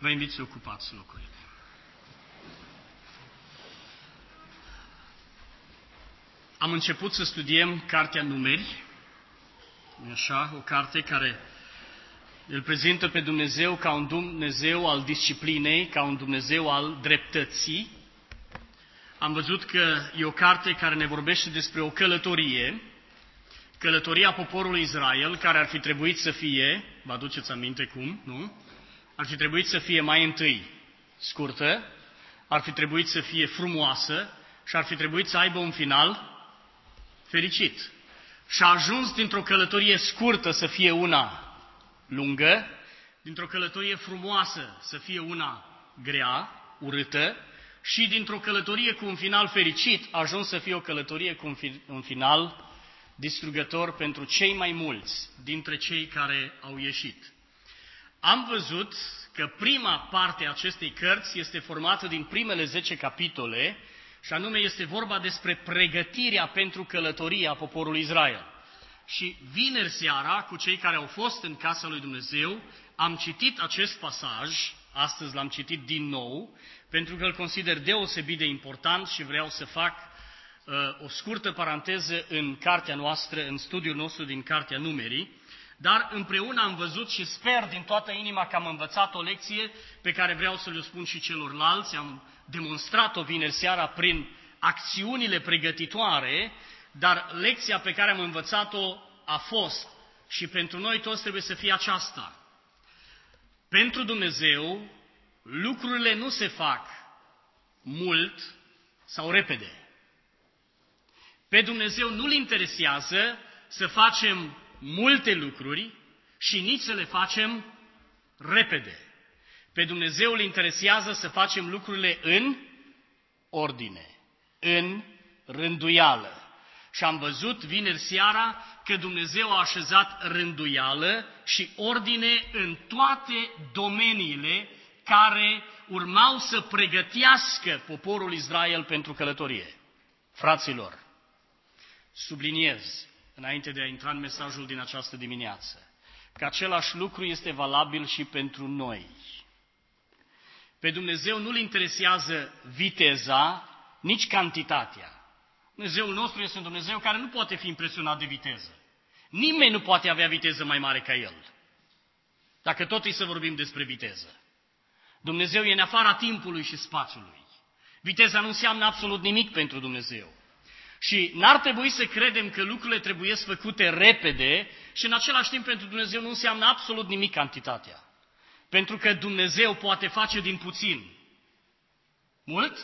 Vă invit să ocupați locurile. Am început să studiem Cartea Numeri, așa, o carte care îl prezintă pe Dumnezeu ca un Dumnezeu al disciplinei, ca un Dumnezeu al dreptății. Am văzut că e o carte care ne vorbește despre o călătoria poporului Israel, care ar fi trebuit să fie, vă aduceți aminte cum, nu? Ar fi trebuit să fie mai întâi scurtă, ar fi trebuit să fie frumoasă și ar fi trebuit să aibă un final fericit. Și a ajuns dintr-o călătorie scurtă să fie una lungă, dintr-o călătorie frumoasă să fie una grea, urâtă, și dintr-o călătorie cu un final fericit a ajuns să fie o călătorie cu un final distrugător pentru cei mai mulți dintre cei care au ieșit. Am văzut că prima parte a acestei cărți este formată din primele 10 capitole, și anume este vorba despre pregătirea pentru călătoria poporului Israel. Și vineri seara, cu cei care au fost în casa lui Dumnezeu, am citit acest pasaj, astăzi l-am citit din nou, pentru că îl consider deosebit de important și vreau să fac o scurtă paranteză în cartea noastră, în studiul nostru din Cartea Numerii, dar împreună am văzut și sper din toată inima că am învățat o lecție pe care vreau să le spun și celorlalți. Am demonstrat-o vineri seara prin acțiunile pregătitoare, dar lecția pe care am învățat-o a fost și pentru noi toți trebuie să fie aceasta. Pentru Dumnezeu, lucrurile nu se fac mult sau repede. Pe Dumnezeu nu-L interesează să facem multe lucruri și nici să le facem repede. Pe Dumnezeu îl interesează să facem lucrurile în ordine, în rânduială. Și am văzut vineri seara că Dumnezeu a așezat rânduială și ordine în toate domeniile care urmau să pregătească poporul Israel pentru călătorie. Fraților, subliniez, înainte de a intra în mesajul din această dimineață, că același lucru este valabil și pentru noi. Pe Dumnezeu nu-L interesează viteza, nici cantitatea. Dumnezeul nostru este un Dumnezeu care nu poate fi impresionat de viteză. Nimeni nu poate avea viteză mai mare ca El, dacă tot e să vorbim despre viteză. Dumnezeu e în afara timpului și spațiului. Viteza nu înseamnă absolut nimic pentru Dumnezeu. Și n-ar trebui să credem că lucrurile trebuie făcute repede și în același timp pentru Dumnezeu nu înseamnă absolut nimic cantitatea. Pentru că Dumnezeu poate face din puțin mult.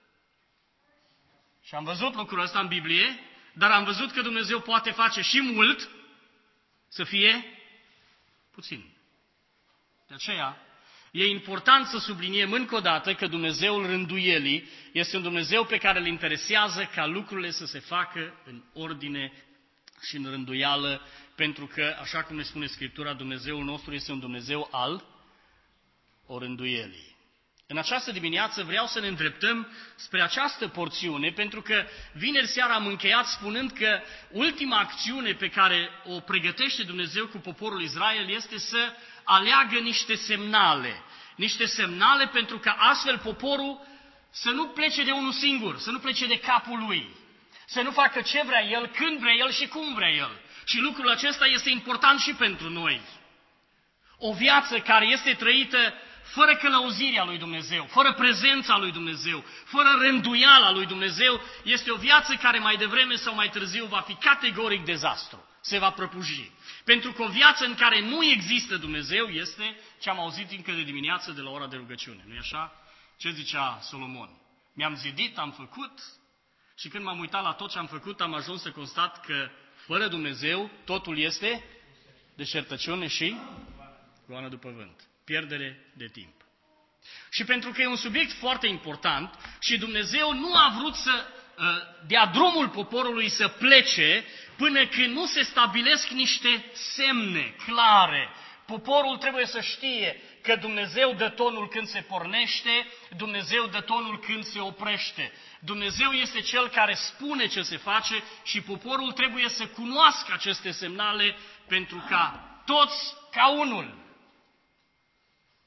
Și am văzut lucrul ăsta în Biblie, dar am văzut că Dumnezeu poate face și mult să fie puțin. De aceea e important să subliniem încă o dată că Dumnezeul rânduielii este un Dumnezeu pe care îl interesează ca lucrurile să se facă în ordine și în rânduială, pentru că, așa cum ne spune Scriptura, Dumnezeul nostru este un Dumnezeu al orânduielii. În această dimineață vreau să ne îndreptăm spre această porțiune, pentru că vineri seara am încheiat spunând că ultima acțiune pe care o pregătește Dumnezeu cu poporul Israel este să aleagă niște semnale pentru că astfel poporul să nu plece de unul singur, să nu plece de capul lui, să nu facă ce vrea el, când vrea el și cum vrea el. Și lucrul acesta este important și pentru noi. O viață care este trăită fără călăuzirea lui Dumnezeu, fără prezența lui Dumnezeu, fără rânduiala lui Dumnezeu, este o viață care mai devreme sau mai târziu va fi categoric dezastru, se va prăbuși. Pentru că o viață în care nu există Dumnezeu este ce am auzit încă de dimineață de la ora de rugăciune, nu-i așa? Ce zicea Solomon? Mi-am zidit, am făcut și când m-am uitat la tot ce am făcut, am ajuns să constat că fără Dumnezeu totul este deșertăciune și goană după vânt. Pierdere de timp. Și pentru că e un subiect foarte important și Dumnezeu nu a vrut să dea drumul poporului să plece până când nu se stabilesc niște semne clare. Poporul trebuie să știe că Dumnezeu dă tonul când se pornește, Dumnezeu dă tonul când se oprește. Dumnezeu este Cel care spune ce se face și poporul trebuie să cunoască aceste semnale pentru ca toți, ca unul,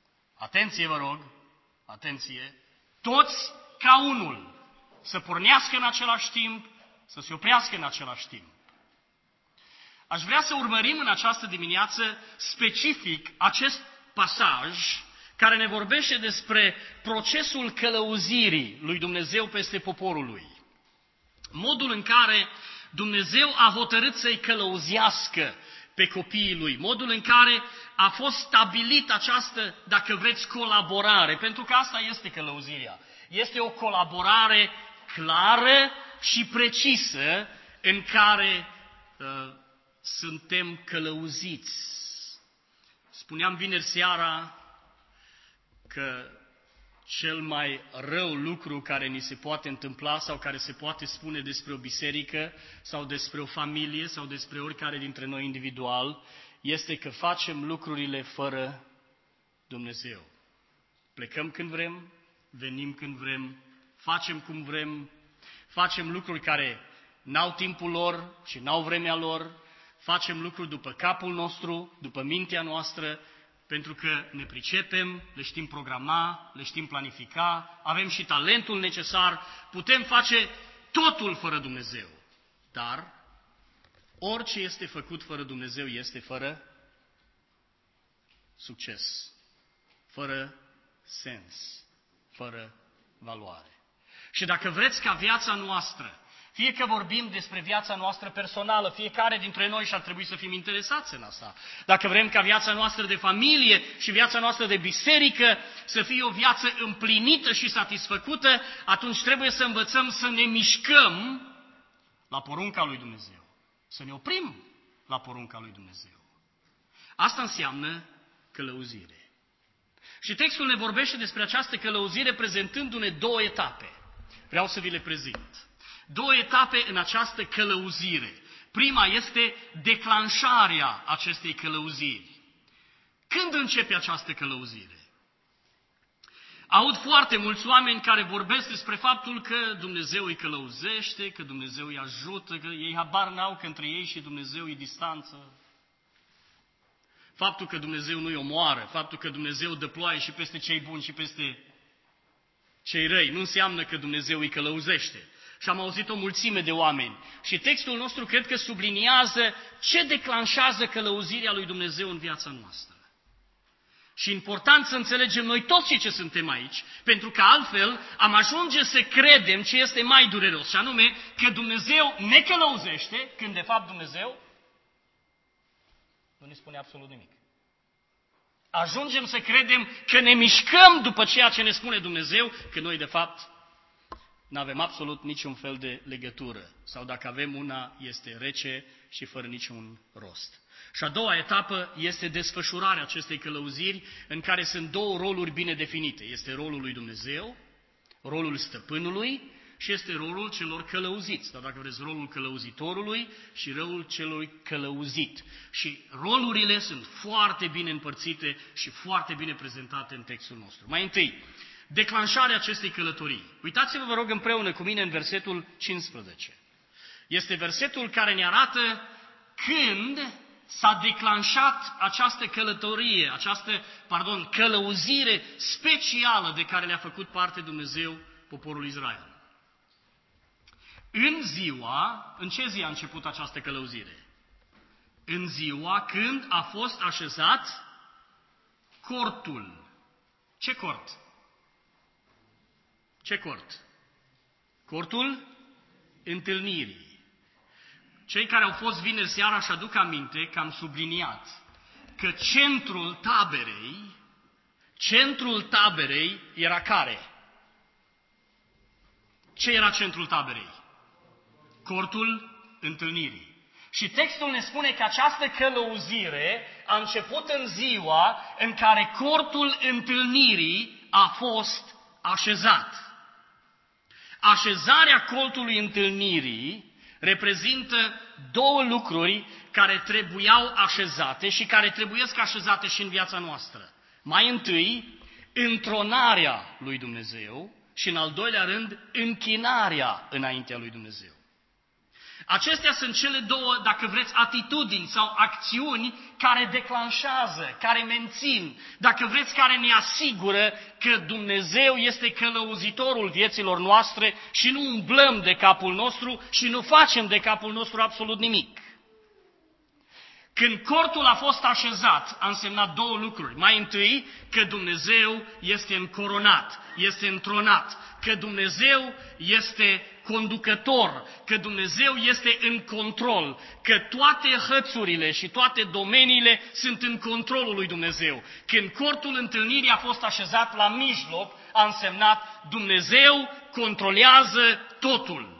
atenție vă rog, atenție, toți ca unul, să pornească în același timp, să se oprească în același timp. Aș vrea să urmărim în această dimineață specific acest pasaj care ne vorbește despre procesul călăuzirii lui Dumnezeu peste poporul lui. Modul în care Dumnezeu a hotărât să-i călăuzească pe copiii lui, modul în care a fost stabilit această, dacă vreți, colaborare, pentru că asta este călăuzirea. Este o colaborare clară și precisă în care suntem călăuziți. Spuneam vineri seara că cel mai rău lucru care ni se poate întâmpla sau care se poate spune despre o biserică sau despre o familie sau despre oricare dintre noi individual este că facem lucrurile fără Dumnezeu. Plecăm când vrem, venim când vrem, facem cum vrem, facem lucruri care n-au timpul lor și n-au vremea lor, facem lucruri după capul nostru, după mintea noastră, pentru că ne pricepem, le știm programa, le știm planifica, avem și talentul necesar, putem face totul fără Dumnezeu. Dar orice este făcut fără Dumnezeu este fără succes, fără sens, fără valoare. Și dacă vreți ca viața noastră, fie că vorbim despre viața noastră personală, fiecare dintre noi și ar trebui să fim interesați în asta. Dacă vrem ca viața noastră de familie și viața noastră de biserică să fie o viață împlinită și satisfăcută, atunci trebuie să învățăm să ne mișcăm la porunca lui Dumnezeu. Să ne oprim la porunca lui Dumnezeu. Asta înseamnă călăuzire. Și textul ne vorbește despre această călăuzire prezentându-ne două etape. Vreau să vi le prezint. Două etape în această călăuzire. Prima este declanșarea acestei călăuziri. Când începe această călăuzire? Aud foarte mulți oameni care vorbesc despre faptul că Dumnezeu îi călăuzește, că Dumnezeu îi ajută, că ei habar n-au că între ei și Dumnezeu e distanță. Faptul că Dumnezeu nu-i omoară, faptul că Dumnezeu dă ploaie și peste cei buni și peste cei răi, nu înseamnă că Dumnezeu îi călăuzește. Și am auzit o mulțime de oameni. Și textul nostru cred că subliniază ce declanșează călăuzirea lui Dumnezeu în viața noastră. Și important să înțelegem noi toți ce suntem aici, pentru că altfel am ajunge să credem ce este mai dureros, și anume că Dumnezeu ne călăuzește, când de fapt Dumnezeu nu ne spune absolut nimic. Ajungem să credem că ne mișcăm după ceea ce ne spune Dumnezeu, că noi de fapt nu avem absolut niciun fel de legătură. Sau dacă avem una, este rece și fără niciun rost. Și a doua etapă este desfășurarea acestei călăuziri, în care sunt două roluri bine definite. Este rolul lui Dumnezeu, rolul stăpânului și este rolul celor călăuziți. Sau dacă vreți, rolul călăuzitorului și rolul celui călăuzit. Și rolurile sunt foarte bine împărțite și foarte bine prezentate în textul nostru. Mai întâi, declanșarea acestei călătorii. Uitați-vă, vă rog, împreună cu mine în versetul 15. Este versetul care ne arată când s-a declanșat această călătorie, călăuzire specială de care le-a făcut parte Dumnezeu poporul Israel. În ce zi a început această călăuzire? În ziua când a fost așezat cortul. Ce cort? Ce cort? Cortul întâlnirii. Cei care au fost vineri seara își aduc aminte că am subliniat că centrul taberei era care? Ce era centrul taberei? Cortul întâlnirii. Și textul ne spune că această călăuzire a început în ziua în care cortul întâlnirii a fost așezat. Așezarea cortului întâlnirii reprezintă două lucruri care trebuiau așezate și care trebuiesc așezate și în viața noastră. Mai întâi, întronarea lui Dumnezeu și, în al doilea rând, închinarea înaintea lui Dumnezeu. Acestea sunt cele două, dacă vreți, atitudini sau acțiuni care declanșează, care mențin, dacă vreți, care ne asigură că Dumnezeu este călăuzitorul vieților noastre și nu umblăm de capul nostru și nu facem de capul nostru absolut nimic. Când cortul a fost așezat, a însemnat două lucruri. Mai întâi, că Dumnezeu este încoronat, este întronat, că Dumnezeu este conducător, că Dumnezeu este în control, că toate hățurile și toate domeniile sunt în controlul lui Dumnezeu. Când cortul întâlnirii a fost așezat la mijloc, a însemnat Dumnezeu controlează totul.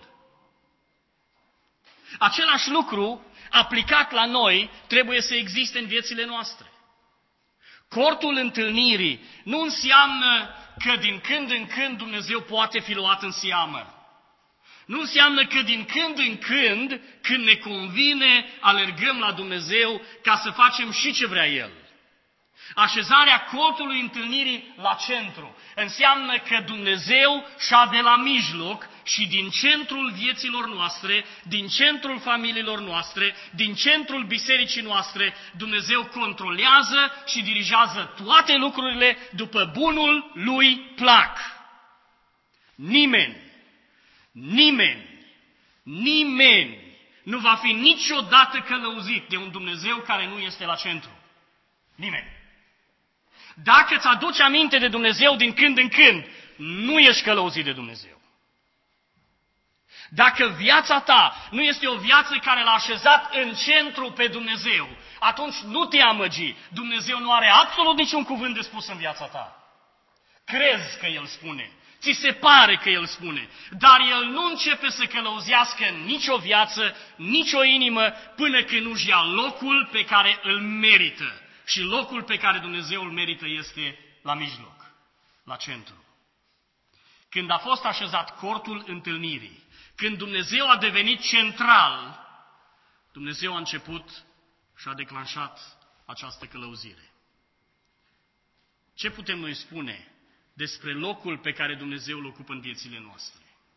Același lucru aplicat la noi trebuie să existe în viețile noastre. Cortul întâlnirii nu înseamnă că din când în când Dumnezeu poate fi luat în seamă. Nu înseamnă că din când în când, când ne convine, alergăm la Dumnezeu ca să facem și ce vrea El. Așezarea cortului întâlnirii la centru înseamnă că Dumnezeu șade la mijloc și din centrul vieților noastre, din centrul familiilor noastre, din centrul bisericii noastre, Dumnezeu controlează și dirigează toate lucrurile după bunul lui plac. Nimeni nu va fi niciodată călăuzit de un Dumnezeu care nu este la centru. Nimeni. Dacă îți aduci aminte de Dumnezeu din când în când, nu ești călăuzit de Dumnezeu. Dacă viața ta nu este o viață care l-a așezat în centru pe Dumnezeu, atunci nu te amăgi. Dumnezeu nu are absolut niciun cuvânt de spus în viața ta. Crezi că El spune, ți se pare că El spune, dar El nu începe să călăuzească în nicio viață, nicio inimă, până când nu-și ia locul pe care îl merită. Și locul pe care Dumnezeu îl merită este la mijloc, la centru. Când a fost așezat cortul întâlnirii, când Dumnezeu a devenit central, Dumnezeu a început și a declanșat această călăuzire. Ce putem noi spune despre locul pe care Dumnezeu îl ocupă în viețile noastre?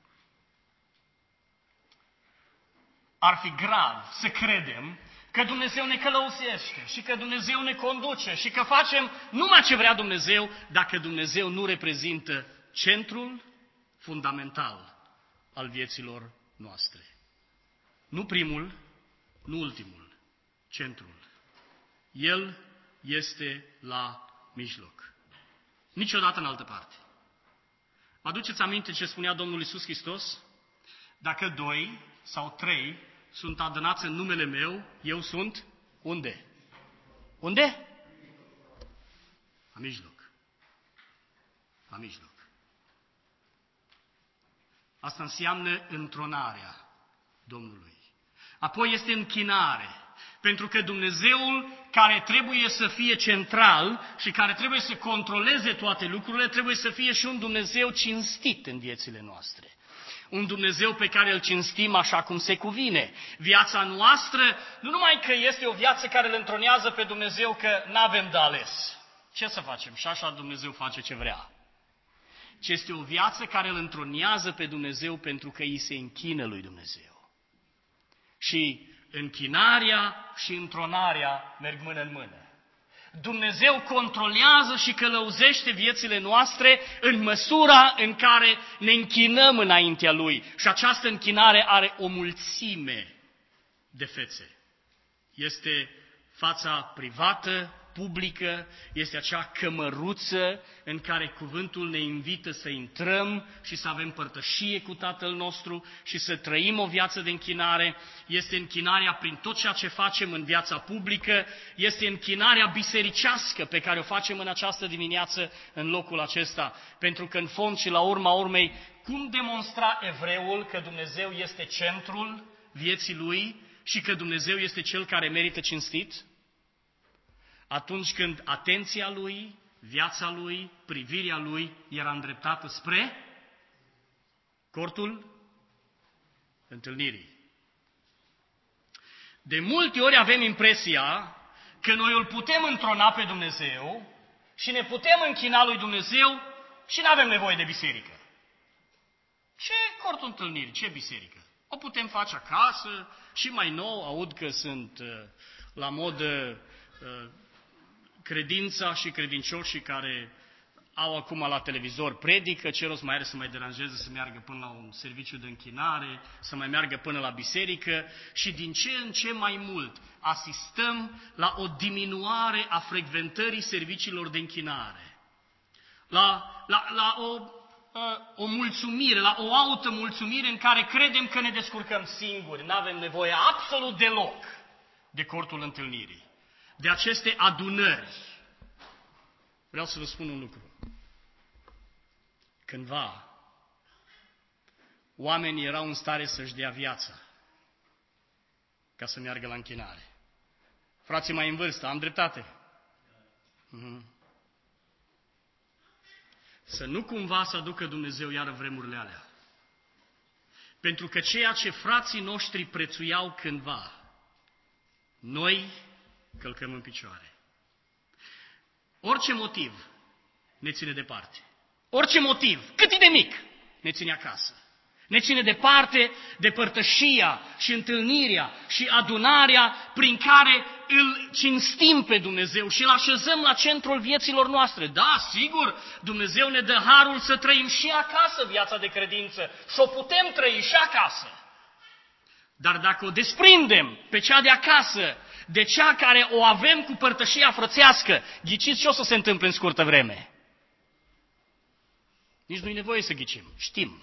Ar fi grav să credem că Dumnezeu ne călăuzește și că Dumnezeu ne conduce și că facem numai ce vrea Dumnezeu, dacă Dumnezeu nu reprezintă centrul fundamental al vieților noastre. Nu primul, nu ultimul, centrul. El este la mijloc. Niciodată în altă parte. Vă aduceți aminte ce spunea Domnul Iisus Hristos? Dacă 2 sau 3 sunt adănați în numele meu, eu sunt unde? Unde? La mijloc. La mijloc. Asta înseamnă întronarea Domnului. Apoi este închinare. Pentru că Dumnezeul care trebuie să fie central și care trebuie să controleze toate lucrurile, trebuie să fie și un Dumnezeu cinstit în viețile noastre. Un Dumnezeu pe care îl cinstim așa cum se cuvine. Viața noastră nu numai că este o viață care îl întronează pe Dumnezeu, că n-avem de ales. Ce să facem? Și așa Dumnezeu face ce vrea. Ci este o viață care îl întronează pe Dumnezeu pentru că îi se închină lui Dumnezeu. Și închinarea și întronarea merg mână în mână. Dumnezeu controlează și călăuzește viețile noastre în măsura în care ne închinăm înaintea Lui. Și această închinare are o mulțime de fețe. Este fața privată, publică, este acea cămăruță în care cuvântul ne invită să intrăm și să avem părtășie cu Tatăl nostru și să trăim o viață de închinare. Este închinarea prin tot ceea ce facem în viața publică, este închinarea bisericească pe care o facem în această dimineață în locul acesta. Pentru că în fond și la urma urmei, cum demonstra evreul că Dumnezeu este centrul vieții lui și că Dumnezeu este Cel care merită cinstit? Atunci când atenția lui, viața lui, privirea lui era îndreptată spre cortul întâlnirii. De multe ori avem impresia că noi îl putem întrona pe Dumnezeu și ne putem închina lui Dumnezeu și nu avem nevoie de biserică. Ce cortul întâlnirii? Ce biserică? O putem face acasă și mai nou aud că sunt la modă credința și credincioșii care au acum la televizor predică, ce rost mai are să mai deranjeze să meargă până la un serviciu de închinare, să mai meargă până la biserică și din ce în ce mai mult asistăm la o diminuare a frecventării serviciilor de închinare, la o mulțumire, la o automulțumire în care credem că ne descurcăm singuri, nu avem nevoie absolut deloc de cortul întâlnirii, de aceste adunări. Vreau să vă spun un lucru. Cândva, oamenii erau în stare să-și dea viața ca să meargă la închinare. Frații mai în vârstă, am dreptate? Să nu cumva să aducă Dumnezeu iară vremurile alea. Pentru că ceea ce frații noștri prețuiau cândva, noi călcăm în picioare. Orice motiv ne ține departe. Orice motiv, cât e de mic, ne ține acasă. Ne ține departe de părtășia și întâlnirea și adunarea prin care îl cinstim pe Dumnezeu și îl așezăm la centrul vieților noastre. Da, sigur, Dumnezeu ne dă harul să trăim și acasă viața de credință și o putem trăi și acasă. Dar dacă o desprindem pe cea de acasă, de cea care o avem cu părtășia frățească, ghiciți ce o să se întâmple în scurtă vreme? Nici nu-i nevoie să ghicim, știm.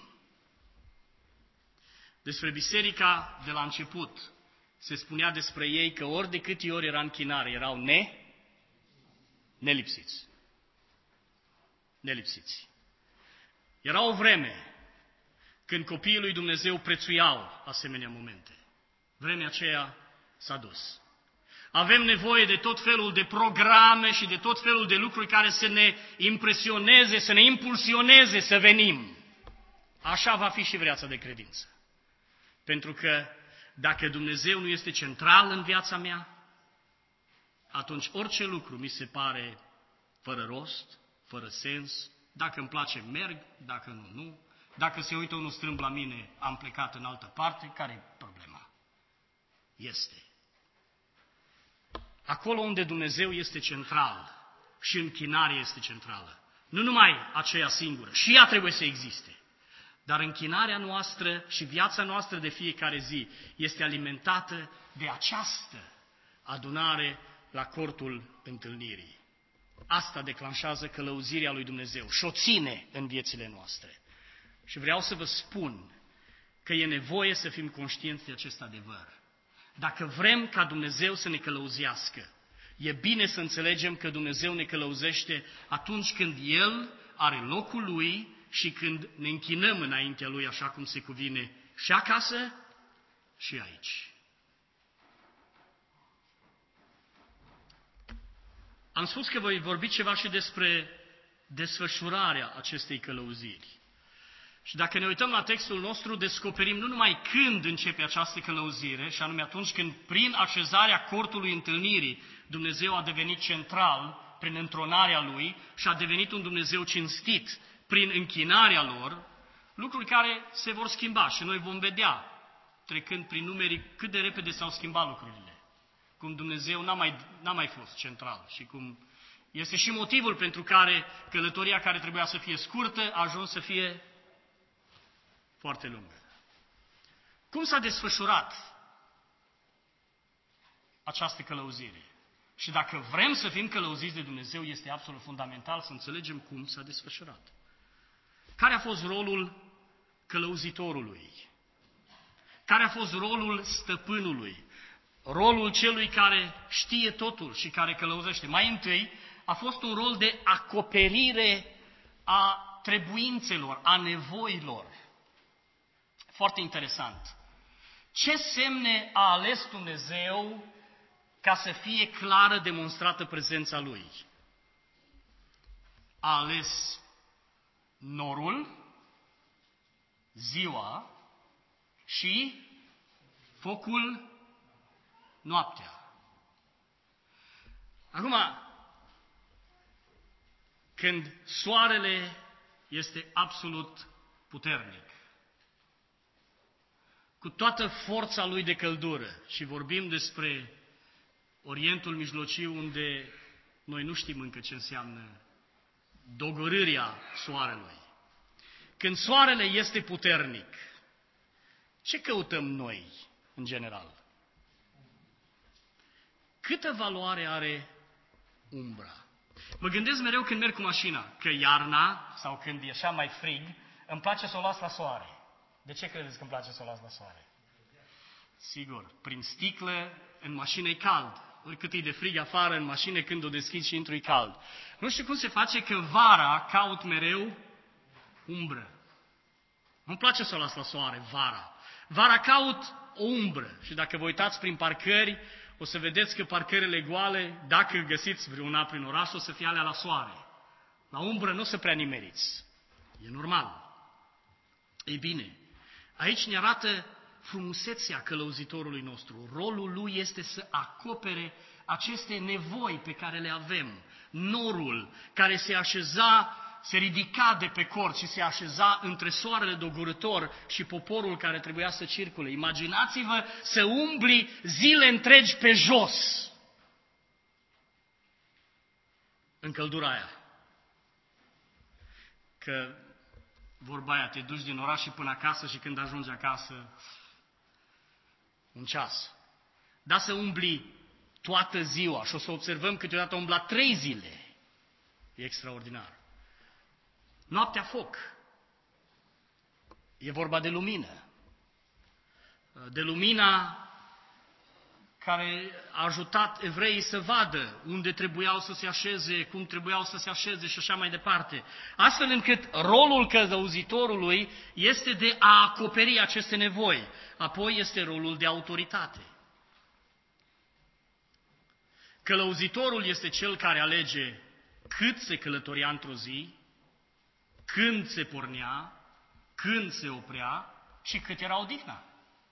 Despre biserica de la început se spunea despre ei că ori de câte ori era închinare, erau nelipsiți. Nelipsiți. Era o vreme când copiii lui Dumnezeu prețuiau asemenea momente. Vremea aceea s-a dus. Avem nevoie de tot felul de programe și de tot felul de lucruri care să ne impresioneze, să ne impulsioneze să venim. Așa va fi și viața de credință. Pentru că dacă Dumnezeu nu este central în viața mea, atunci orice lucru mi se pare fără rost, fără sens. Dacă îmi place, merg, dacă nu. Dacă se uită unul strâmb la mine, am plecat în altă parte. Care-i problema? Este. Acolo unde Dumnezeu este central și închinarea este centrală. Nu numai aceea singură, și ea trebuie să existe. Dar închinarea noastră și viața noastră de fiecare zi este alimentată de această adunare la cortul întâlnirii. Asta declanșează călăuzirea lui Dumnezeu și o ține în viețile noastre. Și vreau să vă spun că e nevoie să fim conștienți de acest adevăr. Dacă vrem ca Dumnezeu să ne călăuzească, e bine să înțelegem că Dumnezeu ne călăuzește atunci când El are locul Lui și când ne închinăm înaintea Lui așa cum se cuvine și acasă și aici. Am spus că voi vorbi ceva și despre desfășurarea acestei călăuziri. Și dacă ne uităm la textul nostru, descoperim nu numai când începe această călăuzire, și anume atunci când prin așezarea cortului întâlnirii Dumnezeu a devenit central prin întronarea Lui și a devenit un Dumnezeu cinstit prin închinarea lor, lucruri care se vor schimba și noi vom vedea, trecând prin numeri, cât de repede s-au schimbat lucrurile. Cum Dumnezeu n-a mai fost central și cum este și motivul pentru care călătoria care trebuia să fie scurtă a ajuns să fie foarte lungă. Cum s-a desfășurat această călăuzire? Și dacă vrem să fim călăuziți de Dumnezeu, este absolut fundamental să înțelegem cum s-a desfășurat. Care a fost rolul călăuzitorului? Care a fost rolul stăpânului? Rolul celui care știe totul și care călăuzește. Mai întâi a fost un rol de acoperire a trebuințelor, a nevoilor. Foarte interesant. Ce semne a ales Dumnezeu ca să fie clară demonstrată prezența Lui? A ales norul, ziua și focul noaptea. Acum, când soarele este absolut puternic, cu toată forța lui de căldură. Și vorbim despre Orientul Mijlociu, unde noi nu știm încă ce înseamnă dogorârea soarelui. Când soarele este puternic, ce căutăm noi, în general? Câtă valoare are umbra? Mă gândesc mereu când merg cu mașina, că iarna, sau când e așa mai frig, îmi place să o las la soare. De ce credeți că îmi place să o las la soare? Sigur, prin sticlă, în mașină e cald. Oricât e de frig afară, în mașină, când o deschizi și intru, e cald. Nu știu cum se face că vara caut mereu umbră. Nu-mi place să o las la soare vara. Vara caut o umbră. Și dacă vă uitați prin parcări, o să vedeți că parcările goale, dacă găsiți vreuna prin oraș, o să fie alea la soare. La umbră nu o să prea nimeriți. E normal. Ei bine, aici ne arată frumusețea călăuzitorului nostru. Rolul lui este să acopere aceste nevoi pe care le avem. Norul care se ridica de pe cort și se așeza între soarele dogorător și poporul care trebuia să circule. Imaginați-vă să umbli zile întregi pe jos în căldura aia. Că vorba aia, te duci din oraș și până acasă și când ajungi acasă, un ceas. Dar să umbli toată ziua și o să observăm câteodată umbla 3 zile. E extraordinar. Noaptea foc. E vorba de lumină. De lumina care a ajutat evreii să vadă unde trebuiau să se așeze, cum trebuiau să se așeze și așa mai departe. Astfel încât rolul călăuzitorului este de a acoperi aceste nevoi. Apoi este rolul de autoritate. Călăuzitorul este cel care alege cât se călătoria într-o zi, când se pornea, când se oprea și cât era odihna.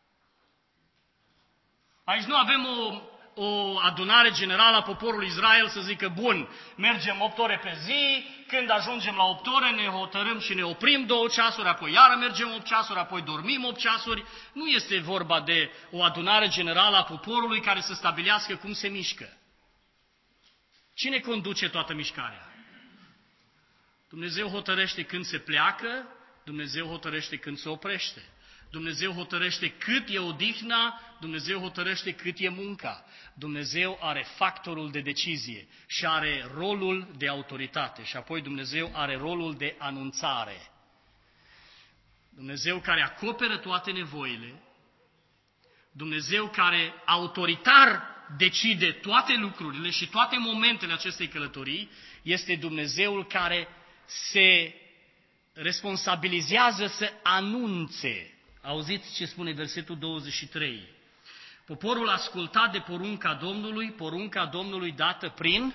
Aici nu avem o adunare generală a poporului Israel să zică, bun, mergem 8 ore pe zi, când ajungem la 8 ore ne hotărâm și ne oprim 2 ceasuri, apoi iară mergem 8 ceasuri, apoi dormim 8 ceasuri. Nu este vorba de o adunare generală a poporului care să stabilească cum se mișcă. Cine conduce toată mișcarea? Dumnezeu hotărăște când se pleacă, Dumnezeu hotărăște când se oprește. Dumnezeu hotărăște cât e odihna, Dumnezeu hotărăște cât e munca. Dumnezeu are factorul de decizie și are rolul de autoritate și apoi Dumnezeu are rolul de anunțare. Dumnezeu care acoperă toate nevoile, Dumnezeu care autoritar decide toate lucrurile și toate momentele acestei călătorii, este Dumnezeul care se responsabilizează să anunțe. Auziți ce spune versetul 23. Poporul a ascultat de porunca Domnului dată prin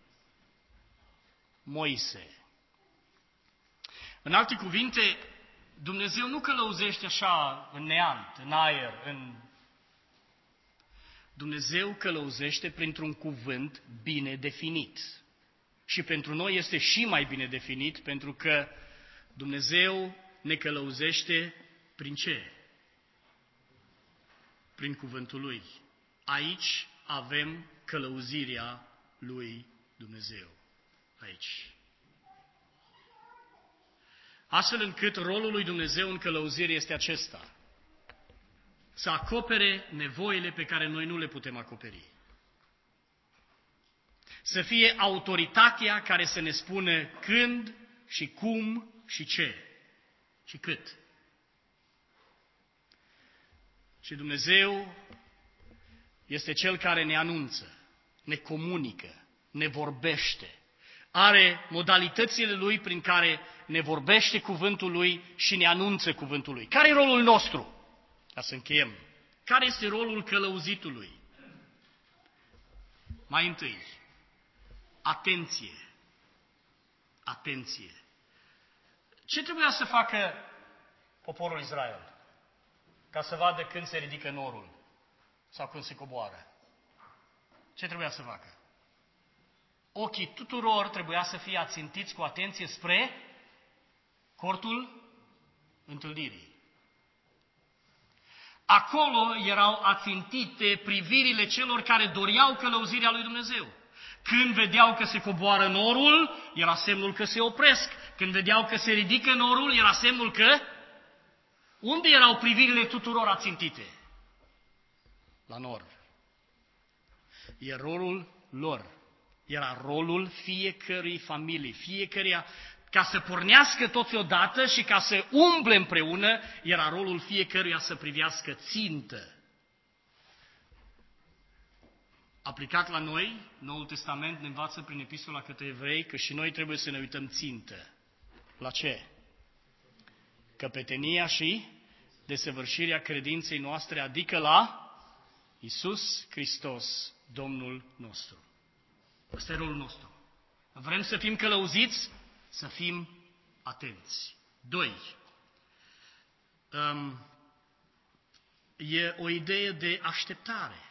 Moise. În alte cuvinte, Dumnezeu nu călăuzește așa în neant, în aer, Dumnezeu călăuzește printr-un cuvânt bine definit. Și pentru noi este și mai bine definit, pentru că Dumnezeu ne călăuzește prin ce? Prin cuvântul Lui. Aici avem călăuzirea lui Dumnezeu. Aici. Astfel încât rolul lui Dumnezeu în călăuzire este acesta. Să acopere nevoile pe care noi nu le putem acoperi. Să fie autoritatea care să ne spună când și cum și ce și cât. Și Dumnezeu este Cel care ne anunță, ne comunică, ne vorbește. Are modalitățile Lui prin care ne vorbește cuvântul Lui și ne anunță cuvântul Lui. Care e rolul nostru? Ca să încheiem. Care este rolul călăuzitului? Mai întâi, atenție. Atenție. Ce trebuia să facă poporul Israel? Ca să vadă când se ridică norul sau când se coboară. Ce trebuia să facă? Ochii tuturor trebuia să fie ațintiți cu atenție spre cortul întâlnirii. Acolo erau ațintite privirile celor care doreau călăuzirea lui Dumnezeu. Când vedeau că se coboară norul, era semnul că se opresc. Când vedeau că se ridică norul, era semnul că... Unde erau privirile tuturor ațintite? La nor. E rolul lor. Era rolul fiecărui familii, fiecăruia, ca să pornească toți odată și ca să umble împreună, era rolul fiecăruia să privească țintă. Aplicat la noi, Noul Testament ne învață prin Epistola către Evrei că și noi trebuie să ne uităm țintă. La ce? Căpetenia și desăvârșirea credinței noastre, adică la Iisus Hristos, Domnul nostru. Ăsta e rolul nostru. Vrem să fim călăuziți? Să fim atenți. 2. E o idee de așteptare.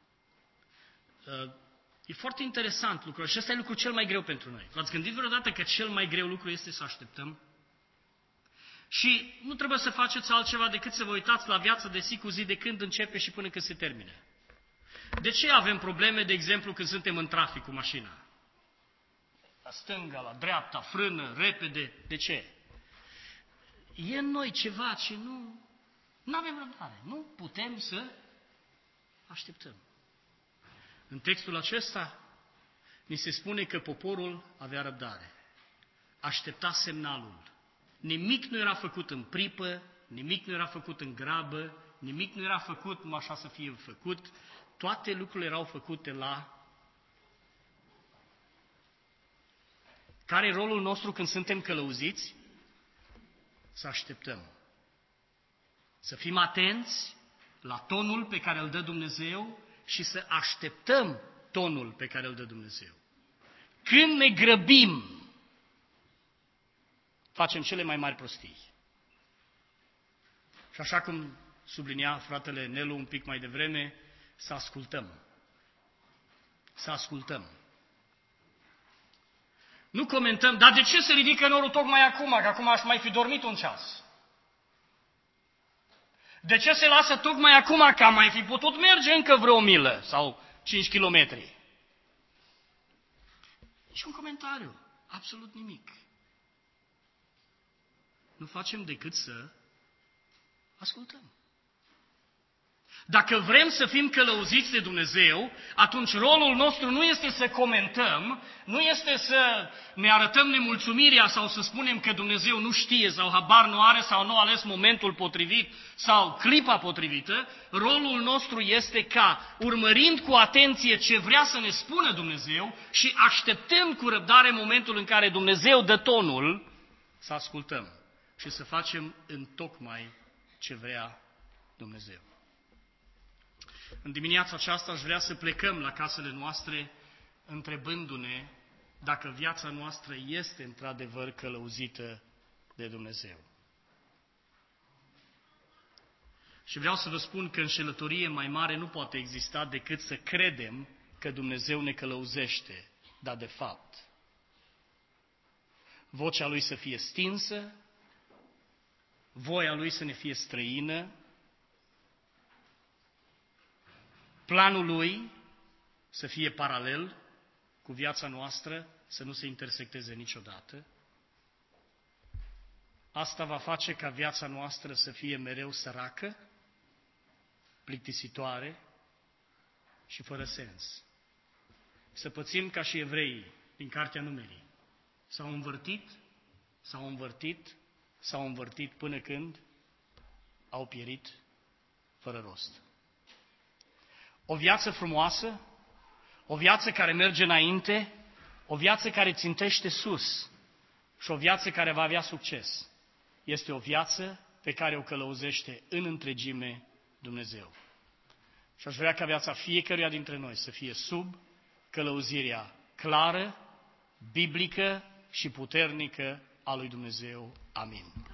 E foarte interesant lucrul și ăsta e lucrul cel mai greu pentru noi. V-ați gândit vreodată că cel mai greu lucru este să așteptăm? Și nu trebuie să faceți altceva decât să vă uitați la viața de zi cu zi, de când începe și până când se termine. De ce avem probleme, de exemplu, când suntem în trafic cu mașina? La stânga, la dreapta, frână, repede. De ce? E în noi ceva ce nu avem răbdare. Nu putem să așteptăm. În textul acesta ni se spune că poporul avea răbdare. Aștepta semnalul. Nimic nu era făcut în pripă, nimic nu era făcut în grabă, nimic nu era făcut numai așa să fie făcut. Toate lucrurile erau făcute la... Care e rolul nostru când suntem călăuziți? Să așteptăm. Să fim atenți la tonul pe care îl dă Dumnezeu și să așteptăm tonul pe care îl dă Dumnezeu. Când ne grăbim, facem cele mai mari prostii. Și așa cum sublinia fratele Nelu un pic mai devreme, să ascultăm. Să ascultăm. Nu comentăm, dar de ce se ridică norul tocmai acum, că acum aș mai fi dormit un ceas? De ce se lasă tocmai acum, că am mai fi putut merge încă vreo 1.000 sau 5 kilometri? Nici un comentariu, absolut nimic. Nu facem decât să ascultăm. Dacă vrem să fim călăuziți de Dumnezeu, atunci rolul nostru nu este să comentăm, nu este să ne arătăm nemulțumirea sau să spunem că Dumnezeu nu știe sau habar nu are sau nu a ales momentul potrivit sau clipa potrivită. Rolul nostru este ca, urmărind cu atenție ce vrea să ne spună Dumnezeu și așteptând cu răbdare momentul în care Dumnezeu dă tonul, să ascultăm și să facem întocmai ce vrea Dumnezeu. În dimineața aceasta aș vrea să plecăm la casele noastre întrebându-ne dacă viața noastră este într-adevăr călăuzită de Dumnezeu. Și vreau să vă spun că înșelătorie mai mare nu poate exista decât să credem că Dumnezeu ne călăuzește, dar de fapt vocea Lui să fie stinsă, voia Lui să ne fie străină, planul Lui să fie paralel cu viața noastră, să nu se intersecteze niciodată. Asta va face ca viața noastră să fie mereu săracă, plictisitoare și fără sens. Să pățim ca și evreii din Cartea Numerii. S-au învârtit, s-au învârtit, s-au învârtit până când au pierit fără rost. O viață frumoasă, o viață care merge înainte, o viață care țintește sus și o viață care va avea succes. Este o viață pe care o călăuzește în întregime Dumnezeu. Și aș vrea ca viața fiecăruia dintre noi să fie sub călăuzirea clară, biblică și puternică a lui Dumnezeu. Amin.